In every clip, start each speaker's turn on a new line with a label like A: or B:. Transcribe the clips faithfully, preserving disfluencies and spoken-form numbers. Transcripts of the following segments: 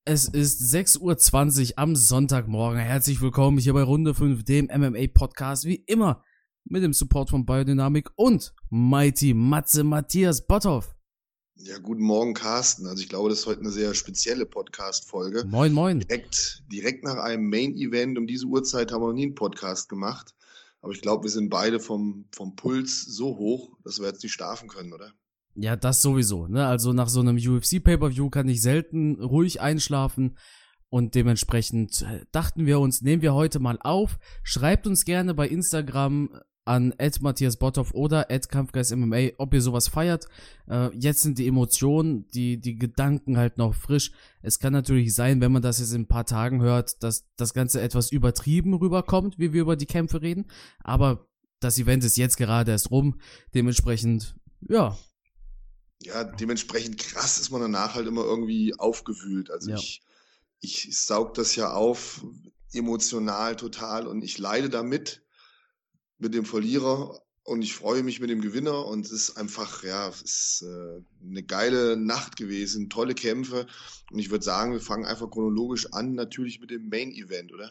A: Es ist sechs Uhr zwanzig am Sonntagmorgen. Herzlich willkommen hier bei Runde fünf, dem M M A-Podcast, wie immer mit dem Support von Biodynamic und Mighty Matze Matthias Botthoff.
B: Ja, guten Morgen, Carsten. Also ich glaube, das ist heute eine sehr spezielle Podcast-Folge.
A: Moin, moin.
B: Direkt, direkt nach einem Main-Event um diese Uhrzeit haben wir noch nie einen Podcast gemacht. Aber ich glaube, wir sind beide vom, vom Puls so hoch, dass wir jetzt nicht schlafen können, oder?
A: Ja, das sowieso, ne? Also nach so einem U F C-Pay-Per-View kann ich selten ruhig einschlafen und dementsprechend dachten wir uns, nehmen wir heute mal auf. Schreibt uns gerne bei Instagram an at Matthias Botthoff oder at Kampfgeist M M A, ob ihr sowas feiert. Äh, jetzt sind die Emotionen, die, die Gedanken halt noch frisch. Es kann natürlich sein, wenn man das jetzt in ein paar Tagen hört, dass das Ganze etwas übertrieben rüberkommt, wie wir über die Kämpfe reden. Aber das Event ist jetzt gerade erst rum. Dementsprechend, ja.
B: Ja, dementsprechend krass ist man danach halt immer irgendwie aufgewühlt. Also
A: Ja.
B: ich, ich saug das ja auf, emotional total, und ich leide damit mit dem Verlierer und ich freue mich mit dem Gewinner, und es ist einfach, ja, es ist äh, eine geile Nacht gewesen, tolle Kämpfe, und ich würde sagen, wir fangen einfach chronologisch an, natürlich mit dem Main Event, oder?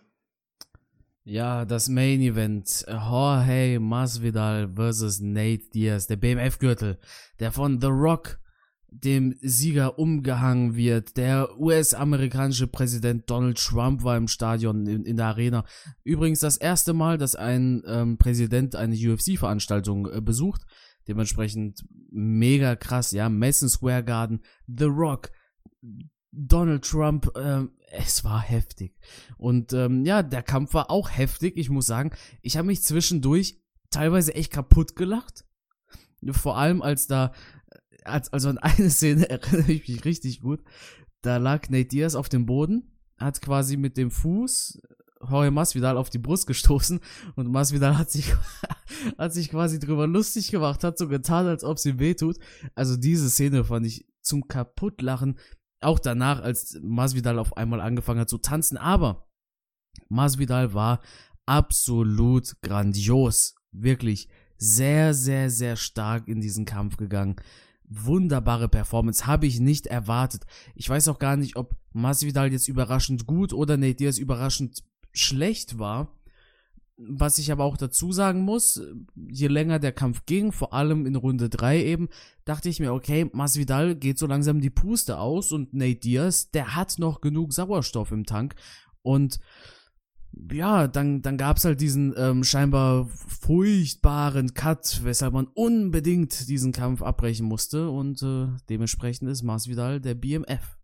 A: Ja, das Main Event, Jorge Masvidal versus Nate Diaz, der B M F-Gürtel, der von The Rock, dem Sieger, umgehangen wird. Der U S-amerikanische Präsident Donald Trump war im Stadion, in, in der Arena. Übrigens das erste Mal, dass ein ähm, Präsident eine U F C-Veranstaltung äh, besucht. Dementsprechend mega krass, ja, Madison Square Garden, The Rock, Donald Trump, ähm, es war heftig. Und ähm, ja, der Kampf war auch heftig, ich muss sagen. Ich habe mich zwischendurch teilweise echt kaputt gelacht. Vor allem als da, als, also an eine Szene erinnere ich mich richtig gut. Da lag Nate Diaz auf dem Boden, hat quasi mit dem Fuß Jorge Masvidal auf die Brust gestoßen und Masvidal hat sich, hat sich quasi drüber lustig gemacht, hat so getan, als ob es ihm wehtut. Also diese Szene fand ich zum Kaputtlachen. Auch danach, als Masvidal auf einmal angefangen hat zu tanzen. Aber Masvidal war absolut grandios. Wirklich sehr, sehr, sehr stark in diesen Kampf gegangen. Wunderbare Performance, habe ich nicht erwartet. Ich weiß auch gar nicht, ob Masvidal jetzt überraschend gut oder Nate Diaz überraschend schlecht war. Was ich aber auch dazu sagen muss, je länger der Kampf ging, vor allem in Runde drei eben, dachte ich mir, okay, Masvidal geht so langsam die Puste aus und Nate Diaz, der hat noch genug Sauerstoff im Tank. Und ja, dann, dann gab es halt diesen ähm, scheinbar furchtbaren Cut, weshalb man unbedingt diesen Kampf abbrechen musste, und äh, dementsprechend ist Masvidal der B M F.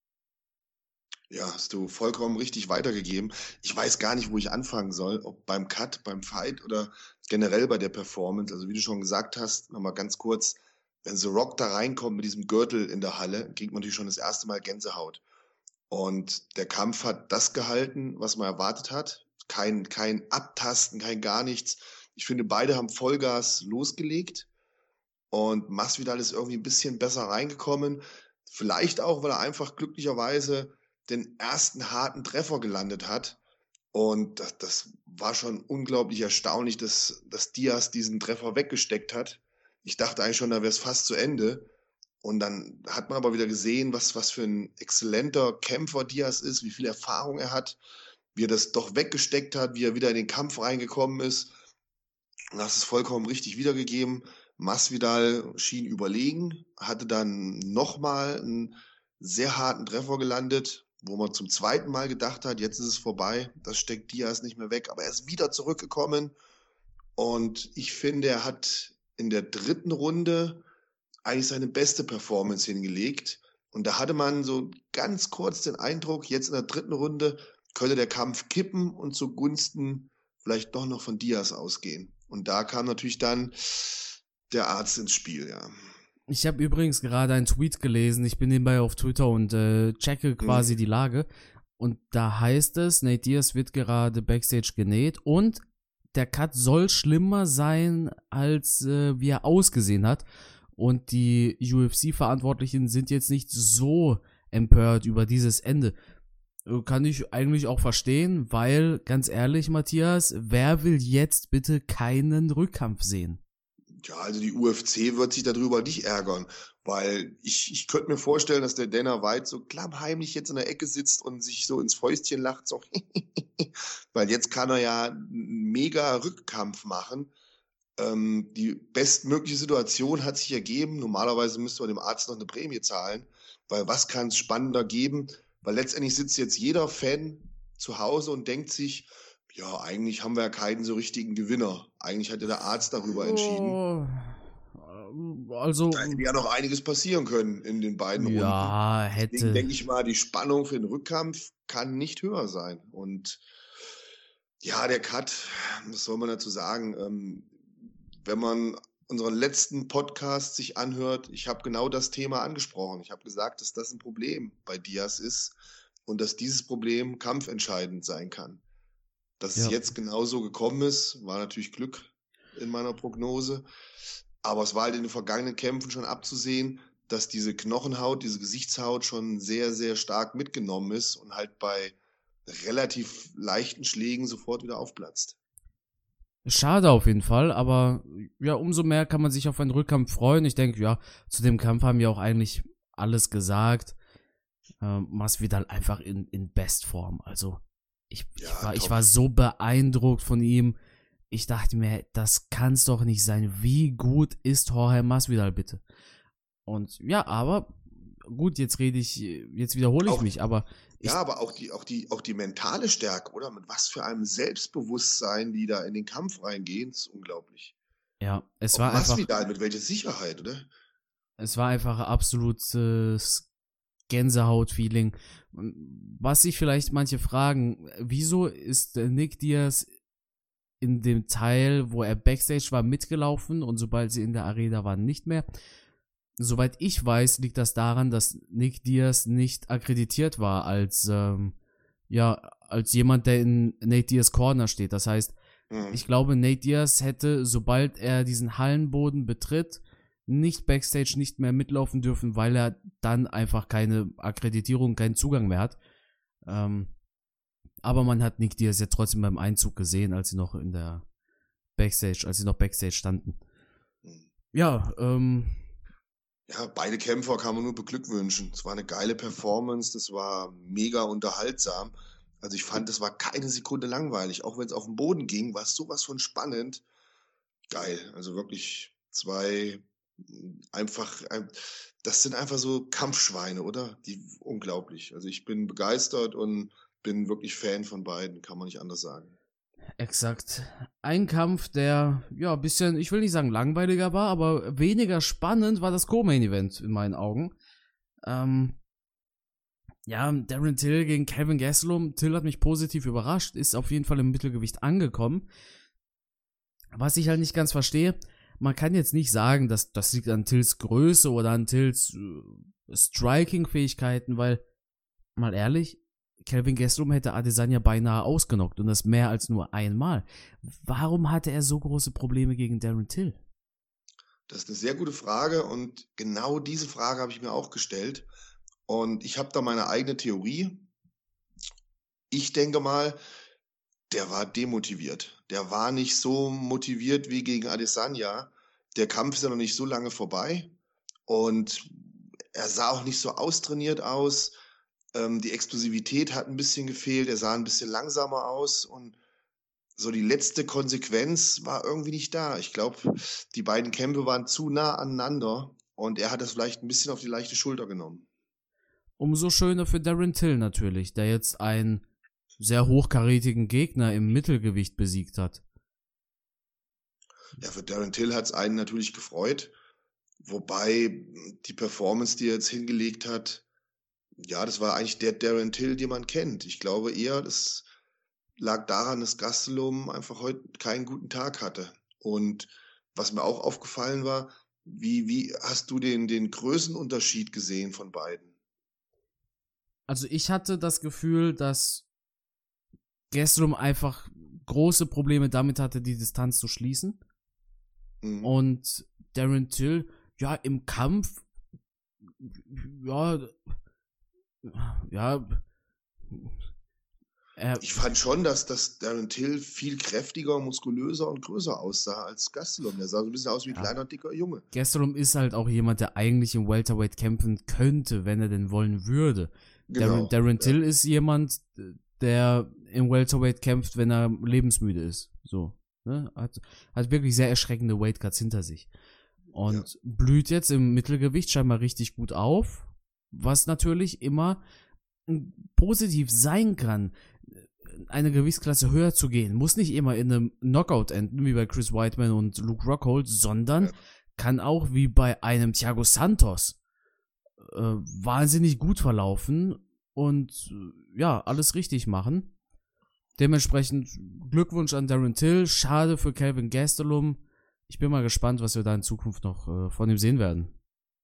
B: Ja, hast du vollkommen richtig weitergegeben. Ich weiß gar nicht, wo ich anfangen soll, ob beim Cut, beim Fight oder generell bei der Performance. Also wie du schon gesagt hast, nochmal ganz kurz, wenn The Rock da reinkommt mit diesem Gürtel in der Halle, kriegt man natürlich schon das erste Mal Gänsehaut. Und der Kampf hat das gehalten, was man erwartet hat. Kein, kein Abtasten, kein gar nichts. Ich finde, beide haben Vollgas losgelegt, und Masvidal ist irgendwie ein bisschen besser reingekommen. Vielleicht auch, weil er einfach glücklicherweise den ersten harten Treffer gelandet hat. Und das, das war schon unglaublich erstaunlich, dass, dass Diaz diesen Treffer weggesteckt hat. Ich dachte eigentlich schon, da wäre es fast zu Ende. Und dann hat man aber wieder gesehen, was, was für ein exzellenter Kämpfer Diaz ist, wie viel Erfahrung er hat, wie er das doch weggesteckt hat, wie er wieder in den Kampf reingekommen ist. Und das ist vollkommen richtig wiedergegeben. Masvidal schien überlegen, hatte dann nochmal einen sehr harten Treffer gelandet, wo man zum zweiten Mal gedacht hat, jetzt ist es vorbei, das steckt Diaz nicht mehr weg, aber er ist wieder zurückgekommen, und ich finde, er hat in der dritten Runde eigentlich seine beste Performance hingelegt, und da hatte man so ganz kurz den Eindruck, jetzt in der dritten Runde könnte der Kampf kippen und zugunsten vielleicht doch noch von Diaz ausgehen, und da kam natürlich dann der Arzt ins Spiel, ja.
A: Ich habe übrigens gerade einen Tweet gelesen, ich bin nebenbei auf Twitter und äh, checke quasi mhm. die Lage, und da heißt es, Nate Diaz wird gerade Backstage genäht und der Cut soll schlimmer sein, als äh, wie er ausgesehen hat, und die U F C-Verantwortlichen sind jetzt nicht so empört über dieses Ende. Kann ich eigentlich auch verstehen, weil, ganz ehrlich, Matthias, wer will jetzt bitte keinen Rückkampf sehen?
B: Ja, also die U F C wird sich darüber nicht ärgern. Weil ich ich könnte mir vorstellen, dass der Dana White so klammheimlich jetzt in der Ecke sitzt und sich so ins Fäustchen lacht, so weil jetzt kann er ja 'n mega Rückkampf machen. Ähm, die bestmögliche Situation hat sich ergeben. Normalerweise müsste man dem Arzt noch eine Prämie zahlen, weil was kann es spannender geben? Weil letztendlich sitzt jetzt jeder Fan zu Hause und denkt sich: „Ja, eigentlich haben wir ja keinen so richtigen Gewinner. Eigentlich hat ja der Arzt darüber entschieden.“
A: Oh, also,
B: Da hätte ja noch einiges passieren können in den beiden Runden.
A: ja,
B: Deswegen
A: hätte.
B: denke ich mal, die Spannung für den Rückkampf kann nicht höher sein. Und ja, der Cut, was soll man dazu sagen? Ähm, wenn man unseren letzten Podcast sich anhört, ich habe genau das Thema angesprochen. Ich habe gesagt, dass das ein Problem bei Diaz ist und dass dieses Problem kampfentscheidend sein kann. Dass es
A: Ja.
B: jetzt genauso gekommen ist, war natürlich Glück in meiner Prognose. Aber es war halt in den vergangenen Kämpfen schon abzusehen, dass diese Knochenhaut, diese Gesichtshaut schon sehr, sehr stark mitgenommen ist und halt bei relativ leichten Schlägen sofort wieder aufplatzt.
A: Schade auf jeden Fall, aber ja, umso mehr kann man sich auf einen Rückkampf freuen. Ich denke, ja, zu dem Kampf haben wir auch eigentlich alles gesagt. Ähm, Masvidal einfach in, in Bestform. Also, ich,
B: Ja,
A: ich, war, ich
B: top.
A: war so beeindruckt von ihm. Ich dachte mir, das kann's doch nicht sein. Wie gut ist Jorge Masvidal bitte? Und ja, aber gut, jetzt rede ich, jetzt wiederhole ich
B: Auch,
A: mich, aber ich,
B: ja, aber auch die, auch, die, auch die mentale Stärke, oder? Mit was für einem Selbstbewusstsein die da in den Kampf reingehen, ist unglaublich.
A: ja, es
B: Auch
A: war einfach,
B: Masvidal, mit welcher Sicherheit, oder?
A: es war einfach absolutes Gänsehaut-Feeling. Was sich vielleicht manche fragen, wieso ist Nick Diaz in dem Teil, wo er Backstage war, mitgelaufen und sobald sie in der Arena waren, nicht mehr? Soweit ich weiß, liegt das daran, dass Nick Diaz nicht akkreditiert war als, ähm, ja, als jemand, der in Nate Diaz Corner steht. Das heißt,
B: Mhm.
A: ich glaube, Nate Diaz hätte, sobald er diesen Hallenboden betritt, nicht Backstage nicht mehr mitlaufen dürfen, weil er dann einfach keine Akkreditierung, keinen Zugang mehr hat. Ähm, aber man hat Nick Diaz ja trotzdem beim Einzug gesehen, als sie noch in der Backstage, als sie noch Backstage standen.
B: Mhm.
A: Ja, ähm,
B: Ja, beide Kämpfer kann man nur beglückwünschen. Es war eine geile Performance, das war mega unterhaltsam. Also ich fand, das war keine Sekunde langweilig. Auch wenn es auf den Boden ging, war es sowas von spannend. Geil. Also wirklich zwei mm, einfach, ein- das sind einfach so Kampfschweine, oder? Die unglaublich. Also ich bin begeistert und bin wirklich Fan von beiden, kann man nicht anders sagen.
A: exakt. Ein Kampf, der, ja, ein bisschen, ich will nicht sagen langweiliger war, aber weniger spannend war das Co-Main-Event in meinen Augen. Ähm, ja, Darren Till gegen Kevin Gastelum. Till hat mich positiv überrascht, ist auf jeden Fall im Mittelgewicht angekommen. Was ich halt nicht ganz verstehe, man kann jetzt nicht sagen, dass das liegt an Tills Größe oder an Tills äh, Striking-Fähigkeiten, weil, mal ehrlich, Kelvin Gastelum hätte Adesanya beinahe ausgenockt und das mehr als nur einmal. Warum hatte er so große Probleme gegen Darren Till?
B: Das ist eine sehr gute Frage und genau diese Frage habe ich mir auch gestellt. Und ich habe da meine eigene Theorie. Ich denke mal, der war demotiviert. Der war nicht so motiviert wie gegen Adesanya. Der Kampf ist ja noch nicht so lange vorbei und er sah auch nicht so austrainiert aus. Ähm, die Explosivität hat ein bisschen gefehlt. Er sah ein bisschen langsamer aus und so die letzte Konsequenz war irgendwie nicht da. Ich glaube, die beiden Kämpfe waren zu nah aneinander und er hat das vielleicht ein bisschen auf die leichte Schulter genommen.
A: Umso schöner für Darren Till natürlich, der jetzt einen sehr hochkarätigen Gegner im Mittelgewicht besiegt hat.
B: Ja, für Darren Till hat es einen natürlich gefreut, wobei die Performance, die er jetzt hingelegt hat, ja, das war eigentlich der Darren Till, den man kennt. Ich glaube eher, das lag daran, dass Gastelum einfach heute keinen guten Tag hatte. Und was mir auch aufgefallen war, wie, wie hast du den, den Größenunterschied gesehen von beiden?
A: Also ich hatte das Gefühl, dass Gastelum einfach große Probleme damit hatte, die Distanz zu schließen.
B: Mhm.
A: Und Darren Till, ja, im Kampf, ja, ja, Er,
B: Ich fand schon, dass, dass Darren Till viel kräftiger, muskulöser und größer aussah als Gastelum. Der sah so ein bisschen aus wie ein
A: ja.
B: kleiner, dicker Junge.
A: Gastelum ist halt auch jemand, der eigentlich im Welterweight kämpfen könnte, wenn er denn wollen würde.
B: Genau.
A: Darren, Darren Till
B: ja.
A: ist jemand, der im Welterweight kämpft, wenn er lebensmüde ist. So, ne? Hat, hat wirklich sehr erschreckende Weightcuts hinter sich. Und ja. blüht jetzt im Mittelgewicht scheinbar richtig gut auf, was natürlich immer positiv sein kann, eine Gewichtsklasse höher zu gehen. Muss nicht immer in einem Knockout enden, wie bei Chris Weidman und Luke Rockhold, sondern ja. kann auch wie bei einem Thiago Santos äh, wahnsinnig gut verlaufen und äh, ja, alles richtig machen. Dementsprechend Glückwunsch an Darren Till, schade für Kelvin Gastelum. Ich bin mal gespannt, was wir da in Zukunft noch äh, von ihm sehen werden.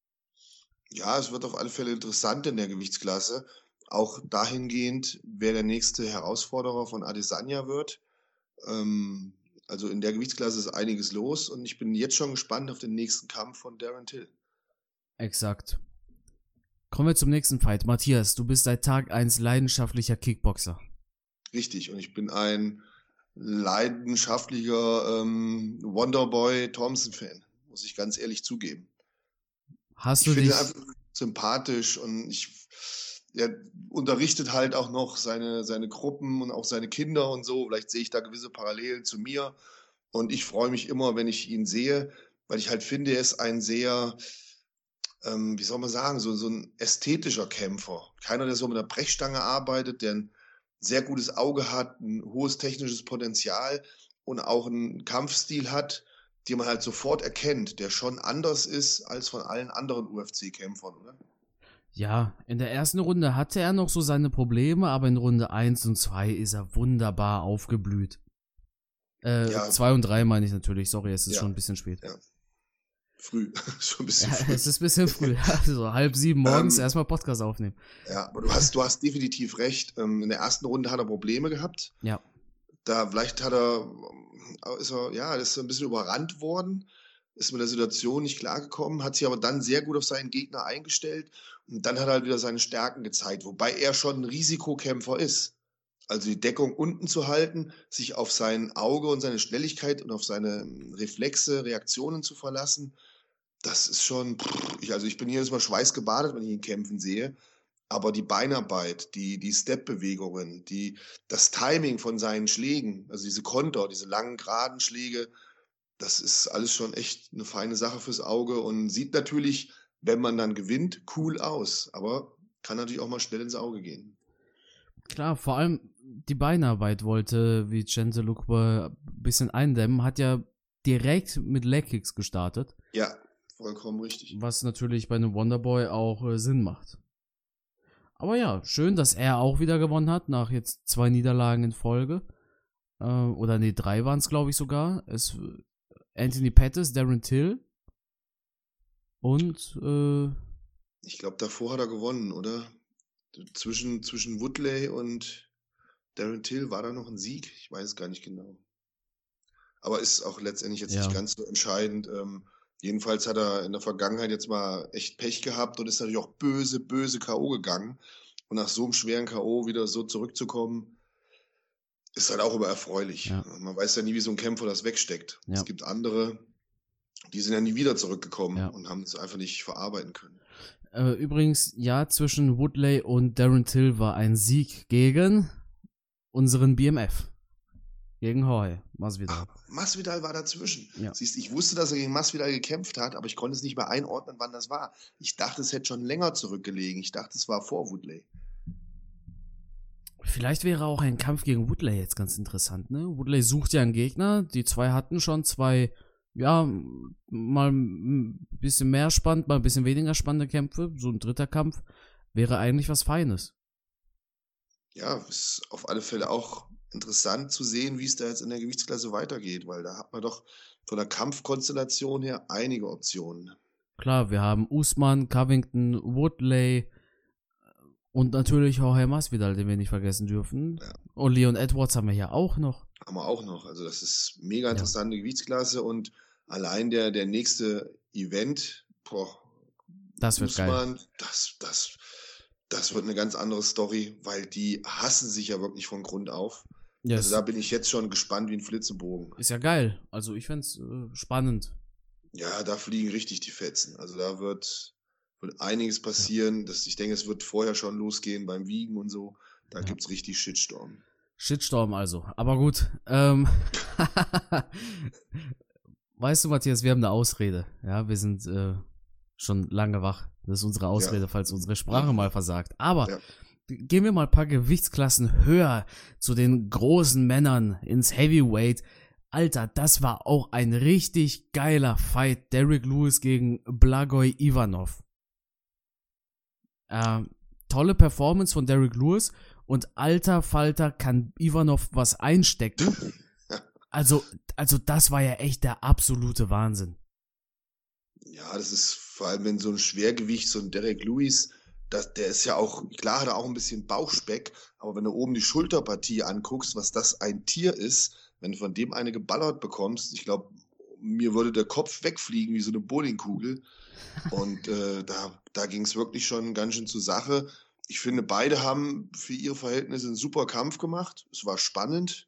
B: Ja, es wird auf alle Fälle interessant in der Gewichtsklasse. Auch dahingehend, wer der nächste Herausforderer von Adesanya wird. Ähm, also in der Gewichtsklasse ist einiges los und ich bin jetzt schon gespannt auf den nächsten Kampf von Darren Till.
A: Exakt. Kommen wir zum nächsten Fight. Matthias, du bist seit Tag eins leidenschaftlicher Kickboxer.
B: Richtig, und ich bin ein leidenschaftlicher ähm, Wonderboy Thompson-Fan, muss ich ganz ehrlich zugeben.
A: Hast
B: ich
A: du
B: finde
A: dich...
B: ihn einfach sympathisch und ich... Er unterrichtet halt auch noch seine, seine Gruppen und auch seine Kinder und so. Vielleicht sehe ich da gewisse Parallelen zu mir. Und ich freue mich immer, wenn ich ihn sehe, weil ich halt finde, er ist ein sehr, ähm, wie soll man sagen, so, so ein ästhetischer Kämpfer. Keiner, der so mit der Brechstange arbeitet, der ein sehr gutes Auge hat, ein hohes technisches Potenzial und auch einen Kampfstil hat, den man halt sofort erkennt, der schon anders ist als von allen anderen U F C-Kämpfern, oder?
A: Ja, in der ersten Runde hatte er noch so seine Probleme, aber in Runde eins und zwei ist er wunderbar aufgeblüht. Äh,
B: Ja.
A: zwei und drei meine ich natürlich, sorry, es ist
B: Ja.
A: schon ein bisschen spät.
B: Ja. Früh, schon ein bisschen
A: Ja,
B: früh.
A: es ist ein bisschen früh, also halb sieben morgens
B: Ähm,
A: erstmal Podcast aufnehmen.
B: Ja, aber du hast, du hast definitiv recht. Ähm, In der ersten Runde hat er Probleme gehabt.
A: Ja,
B: Da vielleicht hat er, ist er, ja, ist so ein bisschen überrannt worden, ist mit der Situation nicht klargekommen, hat sich aber dann sehr gut auf seinen Gegner eingestellt und dann hat er halt wieder seine Stärken gezeigt, wobei er schon ein Risikokämpfer ist. Also die Deckung unten zu halten, sich auf sein Auge und seine Schnelligkeit und auf seine Reflexe, Reaktionen zu verlassen, das ist schon, pff, ich, also ich bin jedes Mal schweißgebadet, wenn ich ihn kämpfen sehe. Aber die Beinarbeit, die, die Step-Bewegungen, die, das Timing von seinen Schlägen, also diese Konter, diese langen, geraden Schläge, das ist alles schon echt eine feine Sache fürs Auge und sieht natürlich, wenn man dann gewinnt, cool aus. Aber kann natürlich auch mal schnell ins Auge gehen.
A: klar, vor allem die Beinarbeit wollte Vicente Luque ein bisschen eindämmen, hat ja direkt mit Legkicks gestartet,
B: Ja, vollkommen richtig.
A: was natürlich bei einem Wonderboy auch äh, Sinn macht. Aber ja, schön, dass er auch wieder gewonnen hat, nach jetzt zwei Niederlagen in Folge. Äh, oder nee, drei waren es, glaube ich, sogar. Es, Anthony Pettis, Darren Till und äh,
B: Ich glaube, davor hat er gewonnen, oder? Zwischen, zwischen Woodley und Darren Till war da noch ein Sieg? Ich weiß es gar nicht genau. Aber ist auch letztendlich jetzt
A: Ja.
B: nicht ganz so entscheidend. Ähm, jedenfalls hat er in der Vergangenheit jetzt mal echt Pech gehabt und ist natürlich auch böse, böse K O gegangen. Und nach so einem schweren K O wieder so zurückzukommen, ist halt auch immer erfreulich.
A: Ja.
B: Man weiß ja nie, wie so ein Kämpfer das wegsteckt.
A: Ja.
B: Es gibt andere, die sind ja nie wieder zurückgekommen
A: Ja.
B: und haben es einfach nicht verarbeiten können.
A: äh, übrigens, ja, zwischen Woodley und Darren Till war ein Sieg gegen unseren B M F. Gegen Jorge Masvidal.
B: Ah, Masvidal war dazwischen.
A: Ja.
B: Siehst, ich wusste, dass er gegen Masvidal gekämpft hat, aber ich konnte es nicht mehr einordnen, wann das war. Ich dachte, es hätte schon länger zurückgelegen. Ich dachte, es war vor Woodley.
A: Vielleicht wäre auch ein Kampf gegen Woodley jetzt ganz interessant, ne? Woodley sucht ja einen Gegner. Die zwei hatten schon zwei, ja, mal ein bisschen mehr spannend, mal ein bisschen weniger spannende Kämpfe. So ein dritter Kampf wäre eigentlich was Feines.
B: Ja, ist auf alle Fälle auch interessant zu sehen, wie es da jetzt in der Gewichtsklasse weitergeht, weil da hat man doch von der Kampfkonstellation her einige Optionen.
A: Klar, wir haben Usman, Covington, Woodley und natürlich Jorge Masvidal, den wir nicht vergessen dürfen.
B: Ja.
A: Und Leon Edwards haben wir ja auch noch.
B: Haben wir auch noch. Also das ist mega interessante ja. Gewichtsklasse und allein der, der nächste Event, boah,
A: das wird
B: Usman,
A: geil.
B: Das, das, das wird eine ganz andere Story, weil die hassen sich ja wirklich von Grund auf.
A: Ja,
B: Also
A: es
B: da bin ich jetzt schon gespannt wie ein Flitzebogen.
A: ist ja geil. Also ich find's äh, spannend.
B: Ja, da fliegen richtig die Fetzen. Also da wird, wird einiges
A: Ja.
B: passieren. Das, ich denke, es wird vorher schon losgehen beim Wiegen und so. Da
A: Ja.
B: gibt's richtig Shitstorm.
A: Shitstorm also. Aber gut. Ähm, weißt du, Matthias, wir haben eine Ausrede. Ja, wir sind äh, schon lange wach. Das ist unsere Ausrede,
B: Ja.
A: falls unsere Sprache mal versagt. Aber
B: Ja.
A: gehen wir mal ein paar Gewichtsklassen höher zu den großen Männern ins Heavyweight. Alter, das war auch ein richtig geiler Fight. Derrick Lewis gegen Blagoy Ivanov. Ähm, tolle Performance von Derrick Lewis und alter Falter kann Ivanov was einstecken. Also, also das war ja echt der absolute Wahnsinn.
B: Ja, das ist vor allem, wenn so ein Schwergewicht, so ein Derek Lewis, das, der ist ja auch, klar hat er auch ein bisschen Bauchspeck, aber wenn du oben die Schulterpartie anguckst, was das ein Tier ist, wenn du von dem eine geballert bekommst, ich glaube, mir würde der Kopf wegfliegen wie so eine Bowlingkugel. Und äh, da, da ging es wirklich schon ganz schön zur Sache. Ich finde, beide haben für ihre Verhältnisse einen super Kampf gemacht. Es war spannend.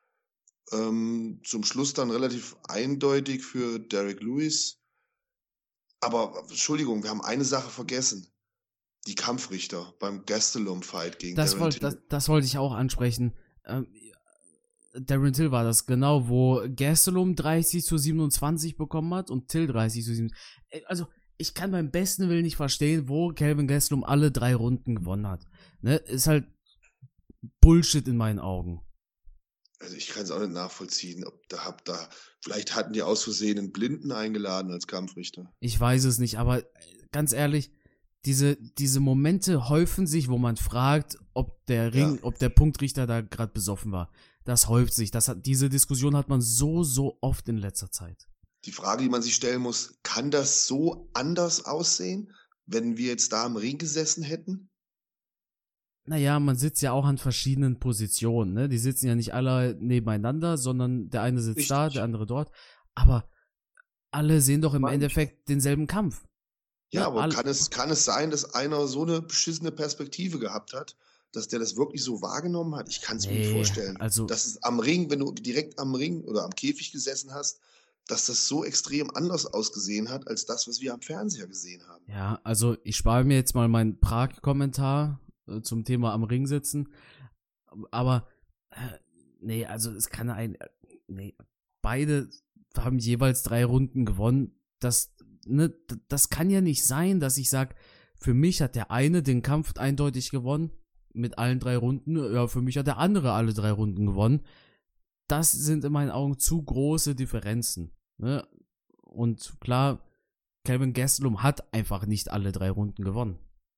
B: Ähm, zum Schluss dann relativ eindeutig für Derek Lewis. Aber Entschuldigung, wir haben eine Sache vergessen. Die Kampfrichter beim Gastelum-Fight gegen
A: Das
B: Darren
A: wollte
B: Till.
A: das, das wollte ich auch ansprechen. Ähm, Darren Till war das, genau, wo Gastelum dreißig zu siebenundzwanzig bekommen hat und Till dreißig zu siebenundzwanzig. Also, ich kann beim besten Willen nicht verstehen, wo Kelvin Gastelum alle drei Runden gewonnen hat. Ne? Ist halt Bullshit in meinen Augen.
B: Also ich kann es auch nicht nachvollziehen, ob da habt da, vielleicht hatten die aus Versehen einen Blinden eingeladen als Kampfrichter.
A: Ich weiß es nicht, aber ganz ehrlich, diese, diese Momente häufen sich, wo man fragt, ob der Ring,
B: Ja.
A: ob der Punktrichter da gerade besoffen war. Das häuft sich. Das hat, diese Diskussion hat man so, so oft in letzter Zeit.
B: Die Frage, die man sich stellen muss, kann das so anders aussehen, wenn wir jetzt da im Ring gesessen hätten?
A: Naja, man sitzt ja auch an verschiedenen Positionen, ne? Die sitzen ja nicht alle nebeneinander, sondern der eine sitzt da,
B: Richtig.
A: der andere dort. Aber alle sehen doch im
B: Meine ich.
A: Endeffekt denselben Kampf.
B: Ja,
A: Ja,
B: aber
A: all-
B: kann es, kann es sein, dass einer so eine beschissene Perspektive gehabt hat, dass der das wirklich so wahrgenommen hat? Ich kann es mir nicht
A: Nee,
B: vorstellen.
A: also-
B: Dass es am Ring, wenn du direkt am Ring oder am Käfig gesessen hast, dass das so extrem anders ausgesehen hat, als das, was wir am Fernseher gesehen haben.
A: Ja, also ich spare mir jetzt mal meinen Prag-Kommentar äh, zum Thema am Ring sitzen. Aber, äh, nee, also es kann ein, äh, nee, beide haben jeweils drei Runden gewonnen. Das, ne, d- das kann ja nicht sein, dass ich sage, für mich hat der eine den Kampf eindeutig gewonnen, mit allen drei Runden. Ja, für mich hat der andere alle drei Runden gewonnen. Das sind in meinen Augen zu große Differenzen. Ne? Und klar, Kelvin Gastelum hat einfach nicht alle drei Runden gewonnen.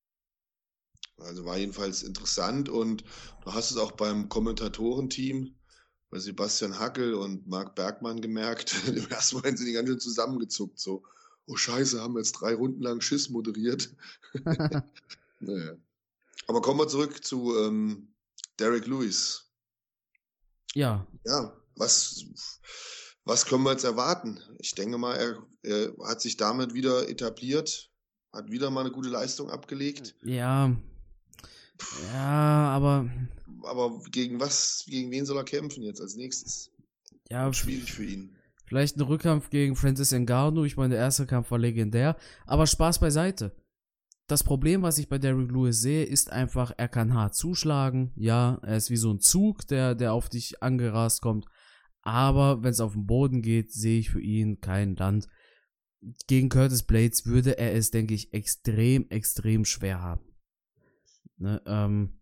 B: Also war jedenfalls interessant und du hast es auch beim Kommentatorenteam bei Sebastian Hackel und Marc Bergmann gemerkt. Im ersten Moment sind die ganz schön zusammengezuckt. So, oh Scheiße, haben wir jetzt drei Runden lang Schiss moderiert. Naja. Aber kommen wir zurück zu ähm, Derek Lewis.
A: Ja,
B: Ja, was, was können wir jetzt erwarten? Ich denke mal, er, er hat sich damit wieder etabliert, hat wieder mal eine gute Leistung abgelegt.
A: ja, ja, aber
B: Aber gegen was, gegen wen soll er kämpfen jetzt als nächstes?
A: ja, f-
B: Schwierig für ihn.
A: vielleicht ein Rückkampf gegen Francis Ngannou. Ich meine, der erste Kampf war legendär. Aber Spaß beiseite. Das Problem, was ich bei Derrick Lewis sehe, ist einfach, er kann hart zuschlagen. Ja, er ist wie so ein Zug, der, der auf dich angerast kommt. Aber wenn es auf den Boden geht, sehe ich für ihn kein Land. Gegen Curtis Blades würde er es, denke ich, extrem, extrem schwer haben. Ne, ähm,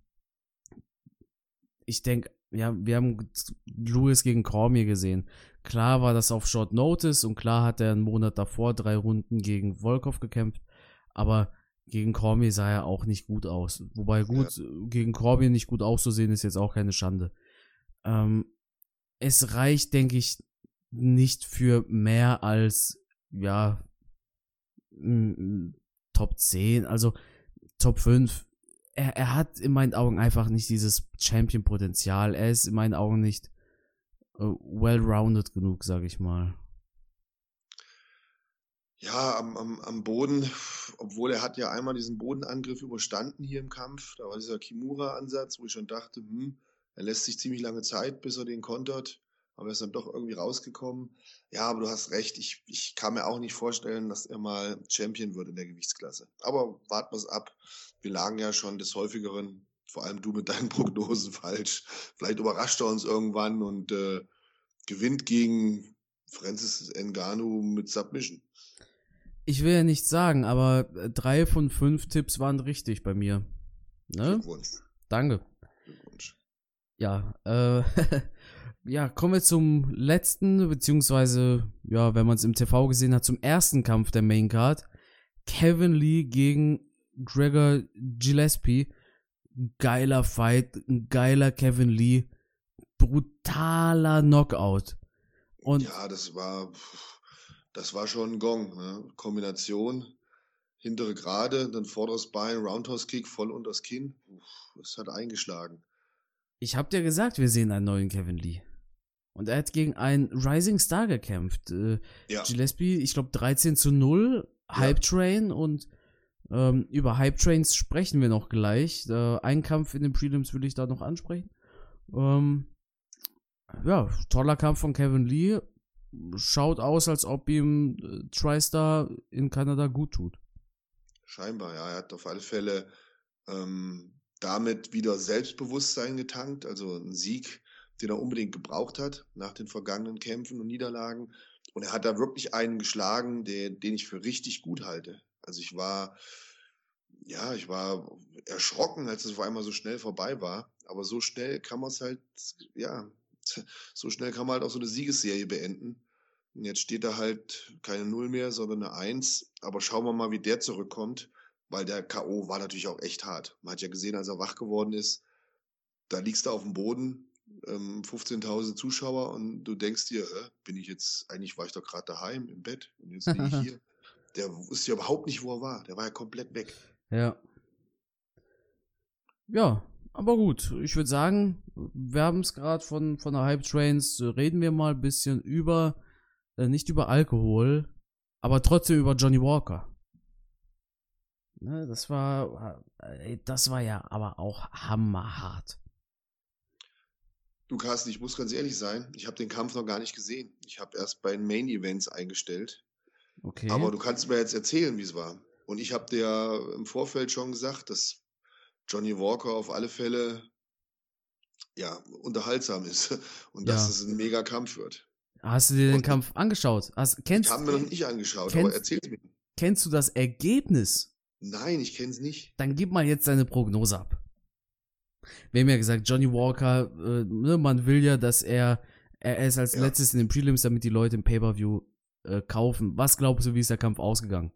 A: ich denke, ja, wir haben Lewis gegen Cormier gesehen. Klar war das auf Short Notice und klar hat er einen Monat davor drei Runden gegen Volkov gekämpft, aber gegen Cormier sah er auch nicht gut aus. Wobei gut, gegen Cormier nicht gut auszusehen, ist jetzt auch keine Schande. Ähm, es reicht, denke ich, nicht für mehr als, ja, m- m- Top zehn, also Top fünf. Er, er hat in meinen Augen einfach nicht dieses Champion-Potenzial. Er ist in meinen Augen nicht äh, well-rounded genug, sag ich mal.
B: Ja, am am am Boden, obwohl er hat ja einmal diesen Bodenangriff überstanden hier im Kampf. Da war dieser Kimura-Ansatz, wo ich schon dachte: „Hm, er lässt sich ziemlich lange Zeit, bis er den kontert“, aber er ist dann doch irgendwie rausgekommen. Ja, aber du hast recht, ich ich kann mir auch nicht vorstellen, dass er mal Champion wird in der Gewichtsklasse. Aber warten wir's ab. Wir lagen ja schon des Häufigeren, vor allem du mit deinen Prognosen falsch. Vielleicht überrascht er uns irgendwann und, äh, gewinnt gegen Francis Ngannou mit Submission.
A: Ich will ja nichts sagen, aber äh, drei von fünf Tipps waren richtig bei mir. Ne?
B: Glückwunsch,
A: Danke.
B: Glückwunsch.
A: Ja, äh, ja, kommen wir zum letzten, beziehungsweise, ja, wenn man es im T V gesehen hat, zum ersten Kampf der Main Card. Kevin Lee gegen Gregor Gillespie. Geiler Fight, ein geiler Kevin Lee. Brutaler Knockout. Und
B: Ja, das war das war schon 'n Gong, ne? Kombination, hintere Gerade, dann vorderes Bein, Roundhouse-Kick voll unters Kinn. Das hat eingeschlagen.
A: ich hab dir gesagt, wir sehen einen neuen Kevin Lee. Und er hat gegen einen Rising Star gekämpft. Äh,
B: Ja,
A: Gillespie, ich glaube dreizehn zu null,
B: ja.
A: Hype Train und ähm, über Hype Trains sprechen wir noch gleich. Äh, einen Kampf in den Prelims will ich da noch ansprechen. Ähm, ja, toller Kampf von Kevin Lee. Schaut aus, als ob ihm äh, TriStar in Kanada gut tut.
B: Scheinbar, ja. Er hat auf alle Fälle, ähm, damit wieder Selbstbewusstsein getankt, also 'n Sieg, den er unbedingt gebraucht hat nach den vergangenen Kämpfen und Niederlagen. Und er hat da wirklich einen geschlagen, der den ich für richtig gut halte. Also, ich war ja, ich war erschrocken, als es auf einmal so schnell vorbei war. Aber so schnell kann man's halt ja, so schnell kann man halt auch so 'ne Siegesserie beenden. Und jetzt steht da halt keine Null mehr, sondern 'ne Eins. Aber schauen wir mal, wie der zurückkommt, weil der K O war natürlich auch echt hart. Man hat ja gesehen, als er wach geworden ist, da liegst du aufm Boden, ähm, fünfzehntausend Zuschauer und du denkst dir: „Hä, bin ich jetzt eigentlich war ich doch grad daheim im Bett und jetzt liege ich hier.“ Der wusste ja überhaupt nicht, wo er war. Der war ja komplett weg.
A: Ja. Ja, aber gut. Ich würde sagen, wir haben es gerade von, von der Hype Trains. äh, Reden wir mal ein bisschen über, äh, nicht über Alkohol, aber trotzdem über Johnny Walker. Ne, das war, äh, das war ja aber auch hammerhart.
B: Du Carsten, ich muss ganz ehrlich sein, ich habe den Kampf noch gar nicht gesehen. Ich habe erst bei den Main Events eingestellt.
A: Okay.
B: Aber du kannst mir jetzt erzählen, wie es war. Und ich habe dir ja im Vorfeld schon gesagt, dass Johnny Walker auf alle Fälle ja unterhaltsam ist und dass
A: Ja.
B: es ein mega Kampf wird.
A: Hast du dir den
B: Und
A: Kampf angeschaut? Hast,
B: ich
A: kennst,
B: habe mir noch nicht angeschaut, aber
A: kennst,
B: erzähl's mir.
A: kennst du das Ergebnis?
B: Nein, ich kenne es nicht.
A: Dann gib mal jetzt deine Prognose ab. Wir haben ja gesagt, Johnny Walker, äh, ne, man will ja, dass er, er ist als
B: Ja.
A: letztes in den Prelims, damit die Leute im Pay-Per-View äh, kaufen. Was glaubst du, wie ist der Kampf ausgegangen?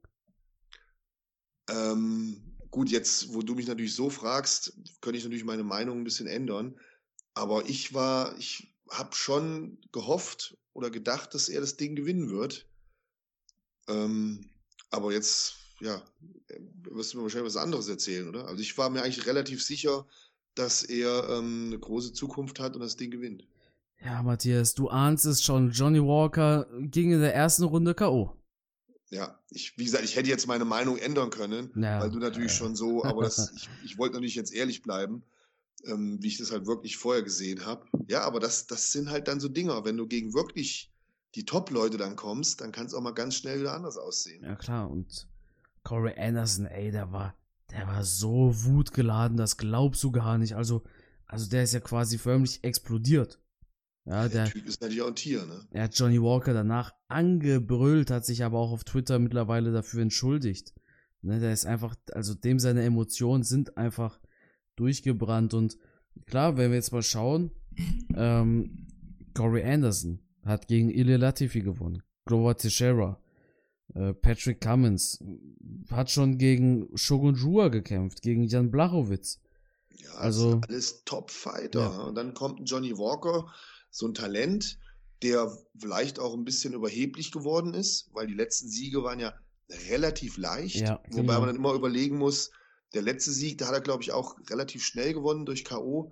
B: Ähm, gut, jetzt, wo du mich natürlich so fragst, könnte ich natürlich meine Meinung ein bisschen ändern. Aber ich war ich habe schon gehofft oder gedacht, dass er das Ding gewinnen wird. Ähm, aber jetzt, ja, äh, wirst du mir wahrscheinlich was anderes erzählen, oder? Also, ich war mir eigentlich relativ sicher, dass er, ähm, 'ne große Zukunft hat und das Ding gewinnt.
A: Ja, Matthias, du ahnst es schon. Johnny Walker ging in der ersten Runde K O.
B: Ja, ich wie gesagt, ich hätte jetzt meine Meinung ändern können,
A: Ja,
B: weil du natürlich
A: äh.
B: schon so aber das ich ich wollte natürlich jetzt ehrlich bleiben, ähm, wie ich das halt wirklich vorher gesehen habe. Ja, aber das das sind halt dann so Dinger, wenn du gegen wirklich die Top-Leute dann kommst, dann kann's auch mal ganz schnell wieder anders aussehen.
A: Ja, klar. Und Corey Anderson, ey, der war, der war so wutgeladen, das glaubst du gar nicht. Also, also der ist ja quasi förmlich explodiert. Ja,
B: Ja, der
A: der,
B: Typ ist natürlich auch 'n Tier, ne?
A: er hat Johnny Walker danach angebrüllt, hat sich aber auch auf Twitter mittlerweile dafür entschuldigt. Ne, der ist einfach, also dem seine Emotionen sind einfach durchgebrannt. Und klar, wenn wir jetzt mal schauen, ähm, Corey Anderson hat gegen Ilir Latifi gewonnen. Glover Teixeira, äh, Patrick Cummins hat schon gegen Shogun Rua gekämpft, gegen Jan Blachowicz.
B: Ja, das
A: Also,
B: sind alles Top-Fighter.
A: ja.
B: Ne? Und dann kommt 'n Johnny Walker, so ein Talent, der vielleicht auch ein bisschen überheblich geworden ist, weil die letzten Siege waren ja relativ leicht.
A: Ja,
B: Wobei
A: genau.
B: man dann immer überlegen muss, der letzte Sieg, da hat er, glaube ich, auch relativ schnell gewonnen durch K O.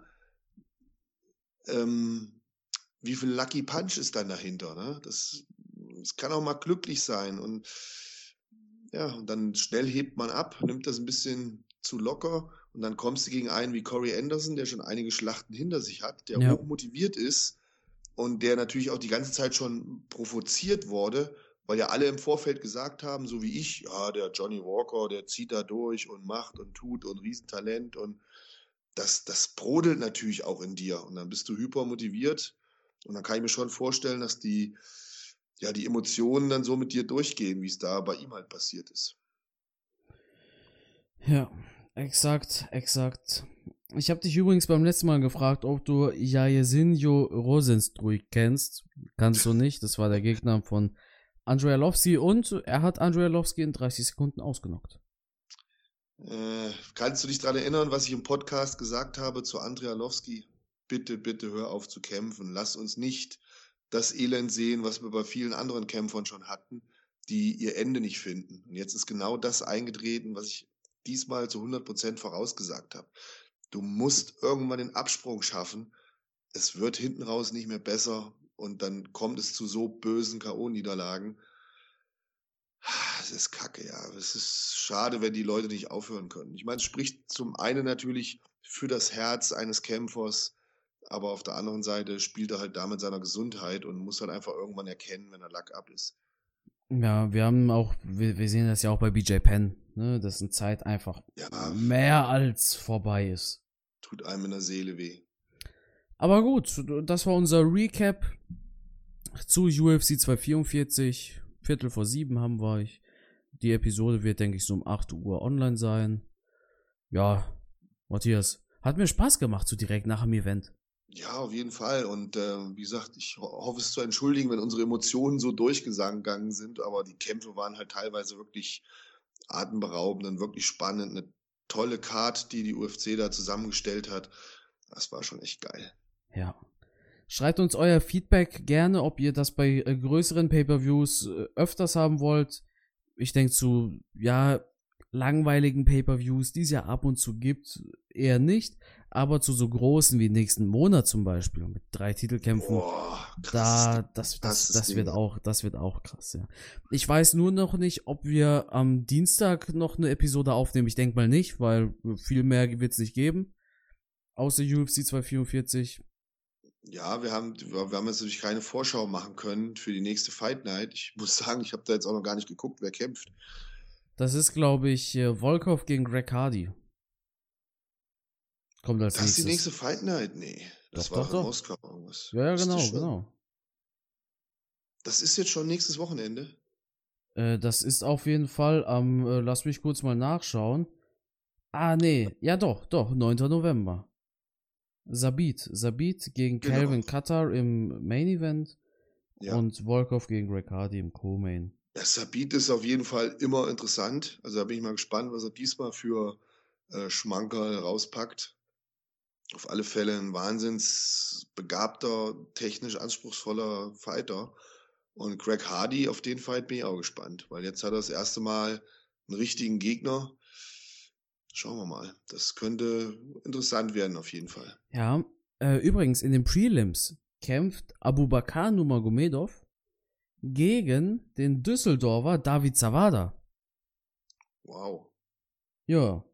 B: Ähm, wie viel Lucky Punch ist dann dahinter, ne? Das das kann auch mal glücklich sein und Ja, und dann schnell hebt man ab, nimmt das ein bisschen zu locker und dann kommst du gegen einen wie Corey Anderson, der schon einige Schlachten hinter sich hat, der
A: Ja.
B: hoch motiviert ist und der natürlich auch die ganze Zeit schon provoziert wurde, weil ja alle im Vorfeld gesagt haben, so wie ich, ja, der Johnny Walker, der zieht da durch und macht und tut und Riesentalent und das, das brodelt natürlich auch in dir und dann bist du hypermotiviert und dann kann ich mir schon vorstellen, dass die, ja, die Emotionen dann so mit dir durchgehen, wie es da bei ihm halt passiert ist.
A: Ja, exakt, exakt. Ich habe dich übrigens beim letzten Mal gefragt, ob du Jairzinho Rozenstruik kennst. Kannst du nicht, das war der Gegner von Andrei Arlovski und er hat Andrei Arlovski in dreißig Sekunden ausgenockt.
B: Äh, kannst du dich daran erinnern, was ich im Podcast gesagt habe zu Andrei Arlovski? Bitte, bitte hör auf zu kämpfen. Lass uns nicht das Elend sehen, was wir bei vielen anderen Kämpfern schon hatten, die ihr Ende nicht finden. Und jetzt ist genau das eingetreten, was ich diesmal zu hundert Prozent vorausgesagt habe. Du musst irgendwann den Absprung schaffen. Es wird hinten raus nicht mehr besser und dann kommt es zu so bösen K O-Niederlagen. Es ist kacke, ja. Es ist schade, wenn die Leute nicht aufhören können. Ich meine, es spricht zum einen natürlich für das Herz eines Kämpfers, aber auf der anderen Seite spielt er halt da mit seiner Gesundheit und muss halt einfach irgendwann erkennen, wenn er Lack ab ist.
A: Ja, wir haben auch, wir, wir sehen das ja auch bei B J Penn, ne, dass eine Zeit einfach
B: Ja,
A: mehr als vorbei ist.
B: tut einem in der Seele weh.
A: Aber gut, das war unser Recap zu U F C zweihundertvierundvierzig. Viertel vor sieben haben wir. Die Episode wird, denke ich, so um acht Uhr online sein. Ja, Matthias, hat mir Spaß gemacht, so direkt nach dem Event.
B: Ja, auf jeden Fall. Und äh, wie gesagt, ich ho hoffe es zu entschuldigen, wenn unsere Emotionen so durchgegangen sind, aber die Kämpfe waren halt teilweise wirklich atemberaubend und wirklich spannend. Eine tolle Card, die die U F C da zusammengestellt hat. Das war schon echt geil.
A: Ja. Schreibt uns euer Feedback gerne, ob ihr das bei äh, größeren Pay-Per-Views äh, öfters haben wollt. Ich denke zu, ja, langweiligen Pay-Per-Views, die es ja ab und zu gibt, eher nicht. Aber zu so großen wie nächsten Monat zum Beispiel, mit drei Titelkämpfen,
B: Boah,
A: da,
B: krass.
A: das, das,
B: krasses
A: das wird
B: Ding.
A: auch, das wird auch krass, ja. Ich weiß nur noch nicht, ob wir am Dienstag noch eine Episode aufnehmen. Ich denke mal nicht, weil viel mehr wird es nicht geben. Außer U F C zweihundertvierundvierzig.
B: Ja, wir haben, wir haben jetzt natürlich keine Vorschau machen können für die nächste Fight Night. Ich muss sagen, ich habe da jetzt auch noch gar nicht geguckt, wer kämpft.
A: Das ist, glaube ich, äh, Volkov gegen Greg Hardy. Kommt als
B: Das ist die
A: nächstes.
B: nächste Fight Night? Nee, das
A: Doch,
B: war
A: doch,
B: doch in
A: doch.
B: Moskau irgendwas.
A: Ja, ja,
B: Ist das
A: genau,
B: schon?
A: genau.
B: Das ist jetzt schon nächstes Wochenende.
A: Äh, das ist auf jeden Fall am, äh, lass mich kurz mal nachschauen. Ah, nee, ja doch, doch, neunter November. Sabit, Sabit gegen
B: Genau.
A: Calvin Kattar im Main Event
B: Ja.
A: und Volkov gegen Greg Hardy im Co-Main.
B: Ja, Sabit ist auf jeden Fall immer interessant. Also da bin ich mal gespannt, was er diesmal für äh, Schmankerl rauspackt. Auf alle Fälle ein wahnsinns begabter, technisch anspruchsvoller Fighter. Und Greg Hardy, auf den Fight bin ich auch gespannt, weil jetzt hat er das erste Mal einen richtigen Gegner. Schauen wir mal. Das könnte interessant werden, auf jeden Fall.
A: Ja, äh, übrigens, in den Prelims kämpft Abubakar Nurmagomedov gegen den Düsseldorfer David Zawada.
B: Wow.
A: Ja.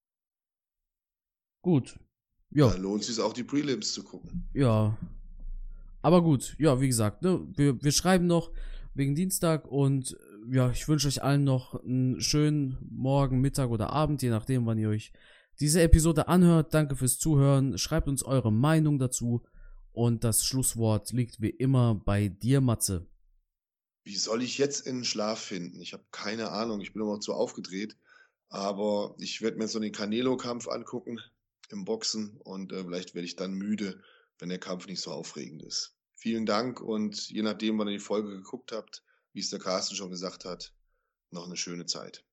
A: Gut. Ja.
B: Da lohnt es sich auch, die Prelims zu gucken.
A: Ja. Aber gut, ja, wie gesagt, ne, wir, wir schreiben noch wegen Dienstag und ja, ich wünsche euch allen noch einen schönen Morgen, Mittag oder Abend, je nachdem, wann ihr euch diese Episode anhört. Danke fürs Zuhören. Schreibt uns eure Meinung dazu und das Schlusswort liegt wie immer bei dir, Matze.
B: Wie soll ich jetzt in den Schlaf finden? Ich habe keine Ahnung. Ich bin immer zu aufgedreht. Aber ich werde mir jetzt so den Canelo-Kampf angucken im Boxen und äh, vielleicht werde ich dann müde, wenn der Kampf nicht so aufregend ist. Vielen Dank und je nachdem, wann ihr die Folge geguckt habt, wie es der Carsten schon gesagt hat, noch eine schöne Zeit.